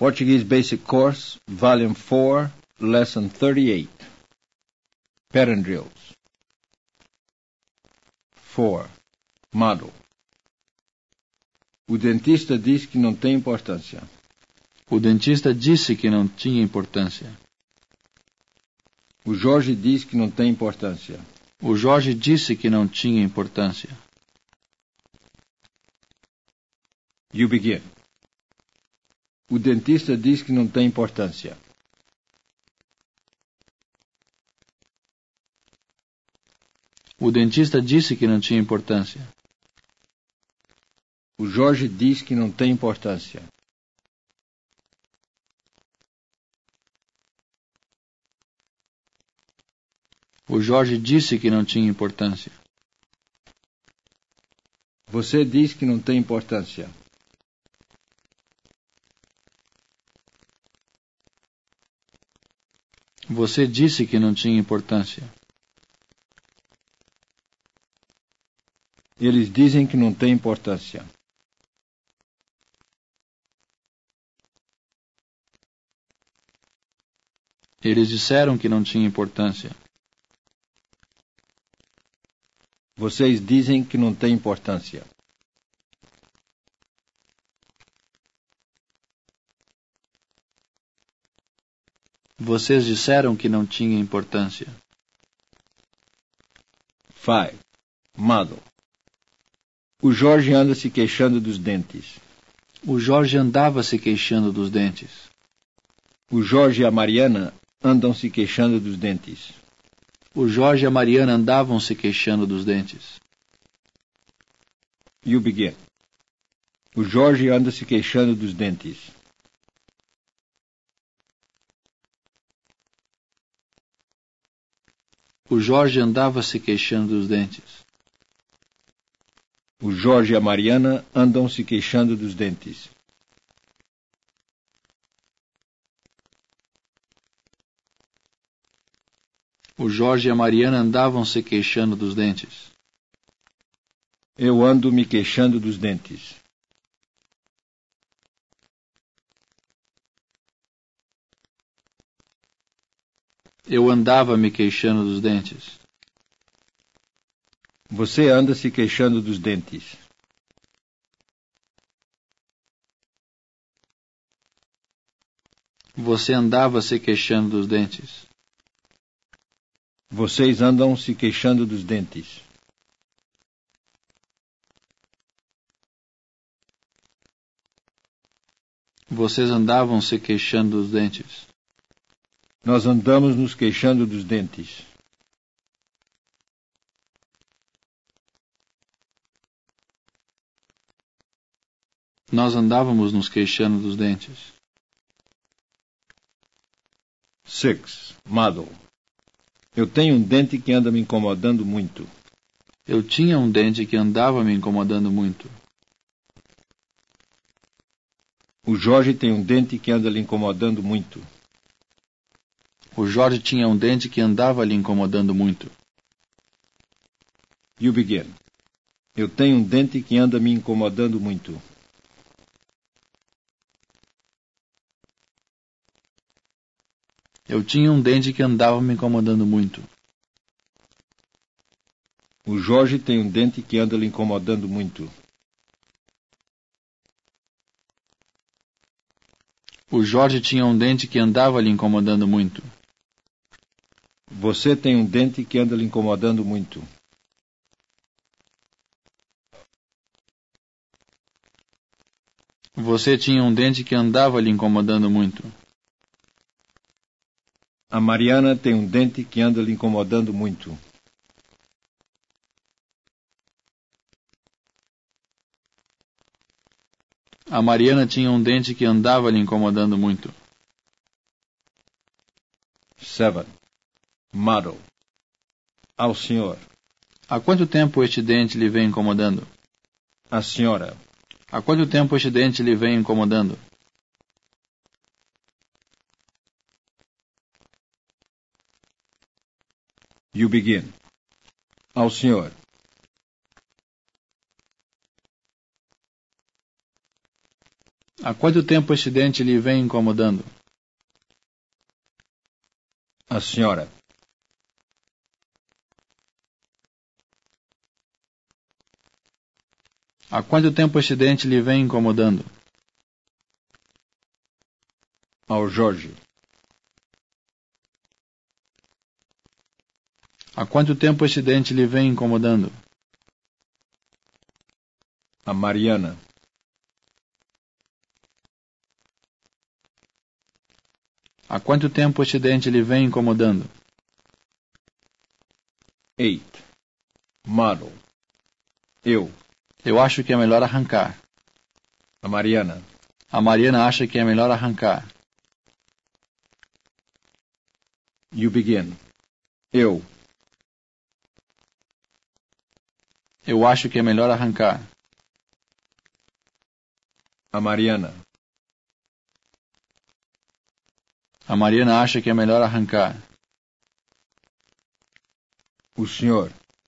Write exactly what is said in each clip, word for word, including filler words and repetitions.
Portuguese Basic Course, Volume four, Lesson thirty-eight. Pattern Drills. four. Model. O dentista diz que não tem importância. O dentista disse que não tinha importância. O Jorge diz que não tem importância. O Jorge disse que não tinha importância. You begin. O dentista diz que não tem importância. O dentista disse que não tinha importância. O Jorge diz que não tem importância. O Jorge disse que não tinha importância. Você diz que não tem importância. Você disse que não tinha importância. Eles dizem que não tem importância. Eles disseram que não tinha importância. Vocês dizem que não tem importância. Vocês disseram que não tinha importância. five. Model. O Jorge anda se queixando dos dentes. O Jorge andava se queixando dos dentes. O Jorge e a Mariana andam se queixando dos dentes. O Jorge e a Mariana andavam se queixando dos dentes. You begin. O Jorge anda se queixando dos dentes. O Jorge andava se queixando dos dentes. O Jorge e a Mariana andam se queixando dos dentes. O Jorge e a Mariana andavam se queixando dos dentes. Eu ando me queixando dos dentes. Eu andava me queixando dos dentes. Você anda se queixando dos dentes. Você andava se queixando dos dentes. Vocês andam se queixando dos dentes. Vocês andavam se queixando dos dentes. Nós andamos nos queixando dos dentes. Nós andávamos nos queixando dos dentes. six. Model. Eu tenho um dente que anda me incomodando muito. Eu tinha um dente que andava me incomodando muito. O Jorge tem um dente que anda lhe incomodando muito. O Jorge tinha um dente que andava lhe incomodando muito. You begin. Eu tenho um dente que anda me incomodando muito. Eu tinha um dente que andava me incomodando muito. O Jorge tem um dente que anda lhe incomodando muito. O Jorge tinha um dente que andava lhe incomodando muito. Você tem um dente que anda lhe incomodando muito. Você tinha um dente que andava lhe incomodando muito. A Mariana tem um dente que anda lhe incomodando muito. A Mariana tinha um dente que andava lhe incomodando muito. seven. Model. Ao senhor. Há quanto tempo este dente lhe vem incomodando? A senhora. Há quanto tempo este dente lhe vem incomodando? You begin. Ao senhor. Há quanto tempo este dente lhe vem incomodando? A senhora. Há quanto tempo este dente lhe vem incomodando? Ao Jorge. Há quanto tempo este dente lhe vem incomodando? A Mariana. Há quanto tempo este dente lhe vem incomodando? Eight. Model. Eu. Eu acho que é melhor arrancar. A Mariana. A Mariana acha que é melhor arrancar. You begin. Eu. Eu acho que é melhor arrancar. A Mariana. A Mariana acha que é melhor arrancar. O senhor.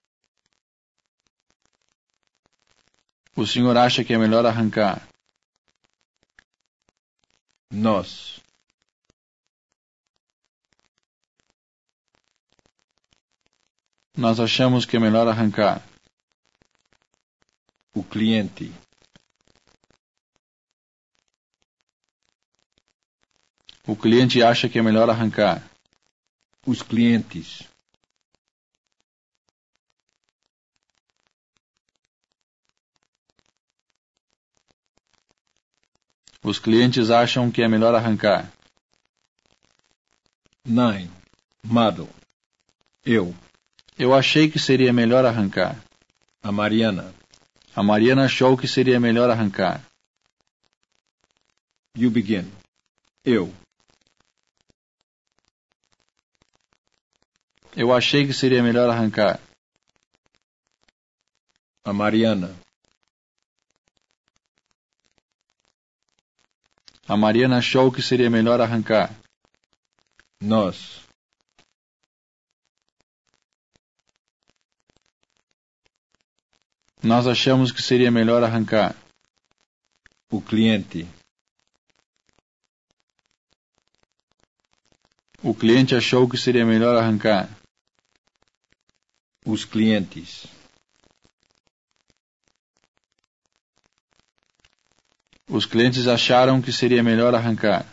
O senhor acha que é melhor arrancar. Nós. Nós achamos que é melhor arrancar. O cliente. O cliente acha que é melhor arrancar. Os clientes. Os clientes acham que é melhor arrancar. Nine. Model. Eu. Eu achei que seria melhor arrancar. A Mariana. A Mariana achou que seria melhor arrancar. You begin. Eu. Eu achei que seria melhor arrancar. A Mariana. A Mariana achou que seria melhor arrancar. Nós. Nós achamos que seria melhor arrancar. O cliente. O cliente achou que seria melhor arrancar. Os clientes. Os clientes acharam que seria melhor arrancar.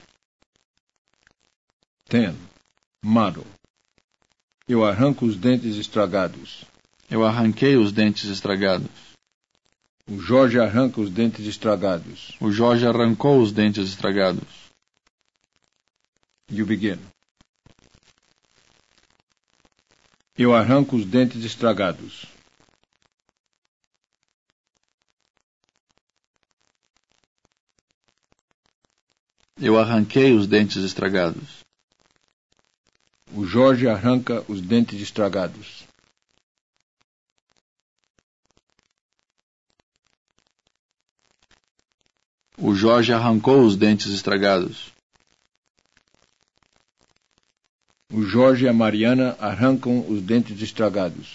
Ten. Model. Eu arranco os dentes estragados. Eu arranquei os dentes estragados. O Jorge arranca os dentes estragados. O Jorge arrancou os dentes estragados. You begin. Eu arranco os dentes estragados. Eu arranquei os dentes estragados. O Jorge arranca os dentes estragados. O Jorge arrancou os dentes estragados. O Jorge e a Mariana arrancam os dentes estragados.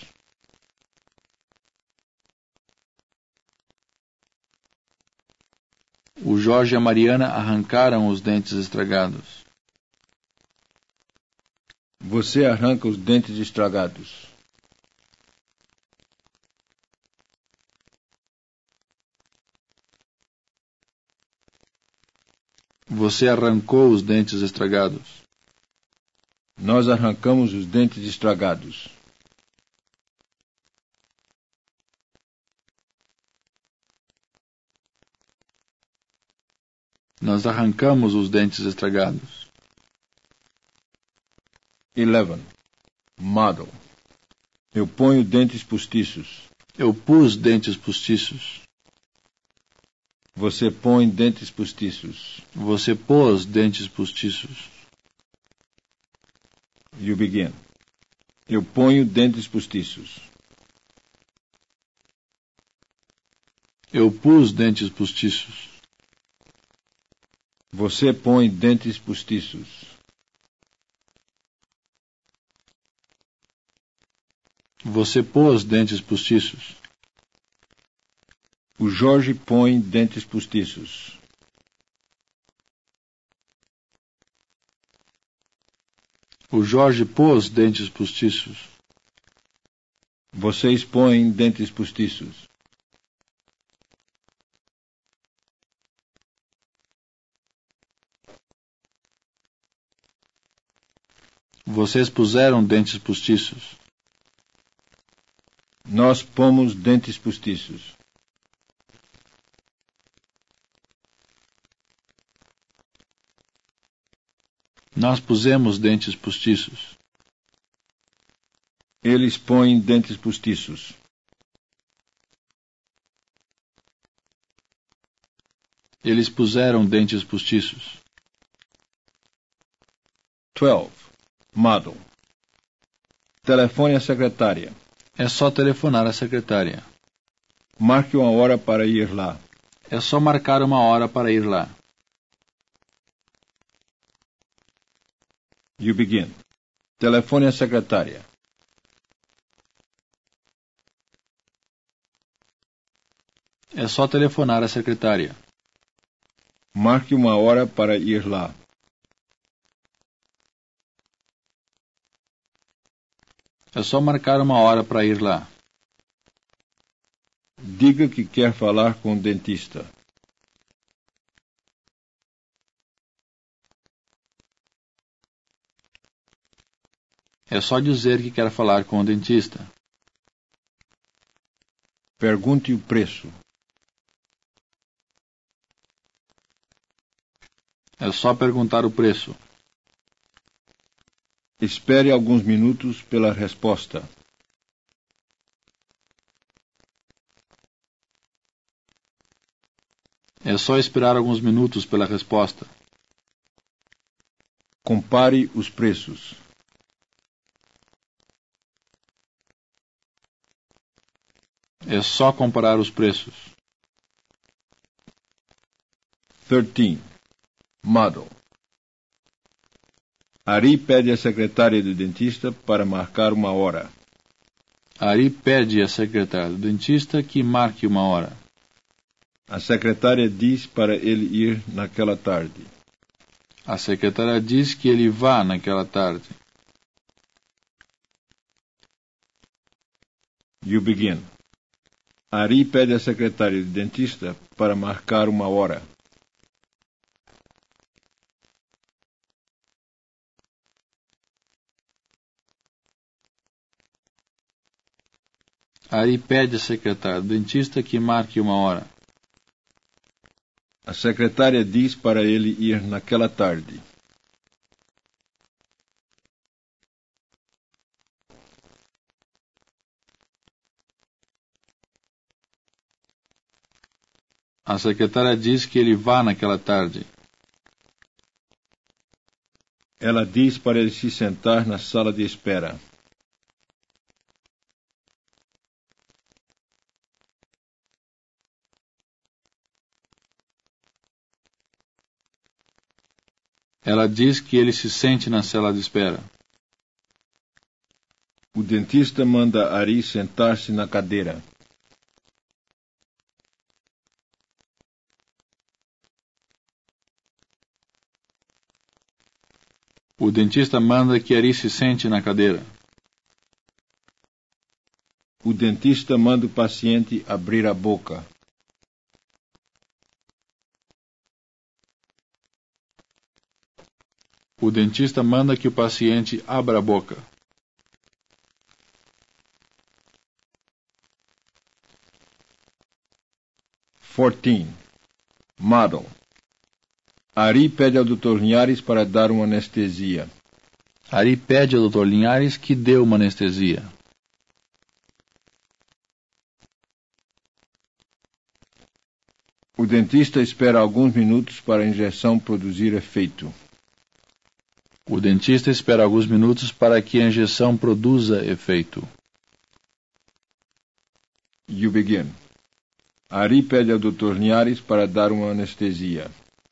O Jorge e a Mariana arrancaram os dentes estragados. Você arranca os dentes estragados. Você arrancou os dentes estragados. Nós arrancamos os dentes estragados. Nós arrancamos os dentes estragados. Eleven. Model. Eu ponho dentes postiços. Eu pus dentes postiços. Você põe dentes postiços. Você pôs dentes postiços. You begin. Eu ponho dentes postiços. Eu pus dentes postiços. Você põe dentes postiços. Você pôs dentes postiços. O Jorge põe dentes postiços. O Jorge pôs dentes postiços. Vocês põem dentes postiços. Vocês puseram dentes postiços. Nós pomos dentes postiços. Nós pusemos dentes postiços. Eles põem dentes postiços. Eles puseram dentes postiços. doze. Model. Telefone à secretária. É só telefonar à secretária. Marque uma hora para ir lá. É só marcar uma hora para ir lá. You begin. Telefone à secretária. É só telefonar à secretária. Marque uma hora para ir lá. É só marcar uma hora para ir lá. Diga que quer falar com o dentista. É só dizer que quer falar com o dentista. Pergunte o preço. É só perguntar o preço. Espere alguns minutos pela resposta. É só esperar alguns minutos pela resposta. Compare os preços. É só comparar os preços. treze. Model. Ari pede à secretária do dentista para marcar uma hora. Ari pede à secretária do dentista que marque uma hora. A secretária diz para ele ir naquela tarde. A secretária diz que ele vá naquela tarde. You begin. Ari pede à secretária do dentista para marcar uma hora. Ari pede à secretária do dentista que marque uma hora. A secretária diz para ele ir naquela tarde. A secretária diz que ele vá naquela tarde. Ela diz para ele se sentar na sala de espera. Ela diz que ele se sente na sala de espera. O dentista manda Ari sentar-se na cadeira. O dentista manda que Ari se sente na cadeira. O dentista manda o paciente abrir a boca. O dentista manda que o paciente abra a boca. quatorze. Model. Ari pede ao doutor Linhares para dar uma anestesia. Ari pede ao doutor Linhares que dê uma anestesia. O dentista espera alguns minutos para a injeção produzir efeito. O dentista espera alguns minutos para que a injeção produza efeito. You begin. Ari pede ao doutor Linhares para dar uma anestesia.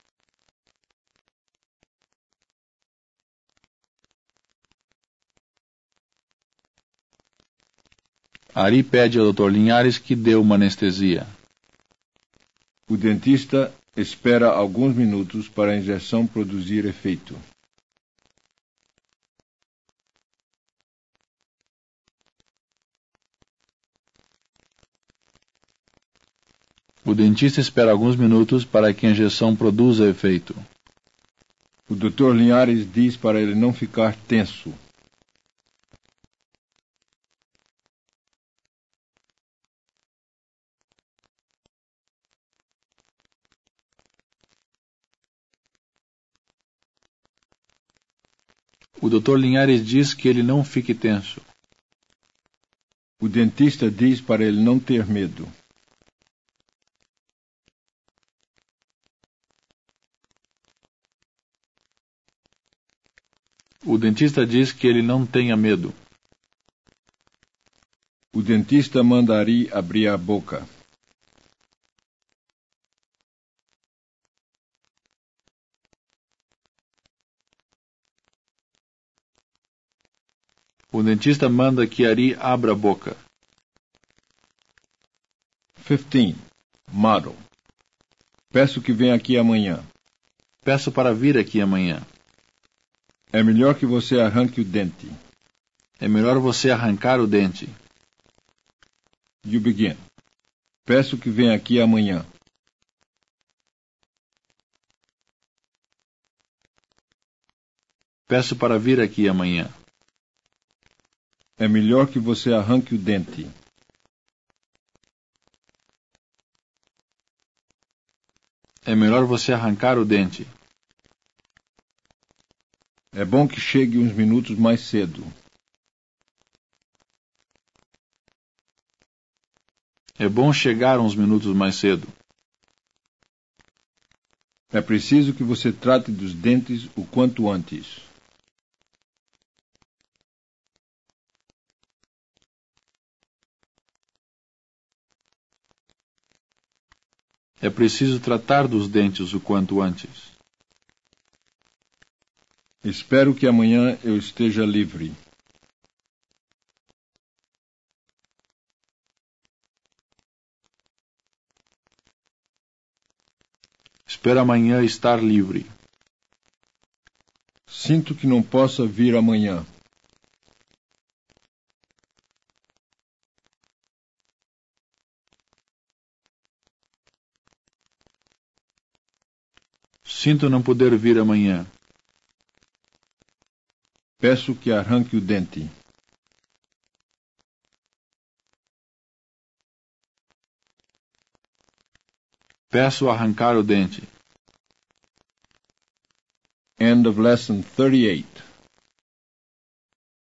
Ari pede ao doutor Linhares que dê uma anestesia. O dentista espera alguns minutos para a injeção produzir efeito. O dentista espera alguns minutos para que a injeção produza efeito. O doutor Linhares diz para ele não ficar tenso. O doutor Linhares diz que ele não fique tenso. O dentista diz para ele não ter medo. O dentista diz que ele não tenha medo. O dentista manda Ari abrir a boca. O dentista manda que Ari abra a boca. quinze. Model. Peço que venha aqui amanhã. Peço para vir aqui amanhã. É melhor que você arranque o dente. É melhor você arrancar o dente. You begin. Peço que venha aqui amanhã. Peço para vir aqui amanhã. É melhor que você arranque o dente. É melhor você arrancar o dente. É bom que chegue uns minutos mais cedo. É bom chegar uns minutos mais cedo. É preciso que você trate dos dentes o quanto antes. É preciso tratar dos dentes o quanto antes. Espero que amanhã eu esteja livre. Espero amanhã estar livre. Sinto que não possa vir amanhã. Sinto não poder vir amanhã. Peço que arranque o dente. Peço arrancar o dente. End of lesson thirty-eight.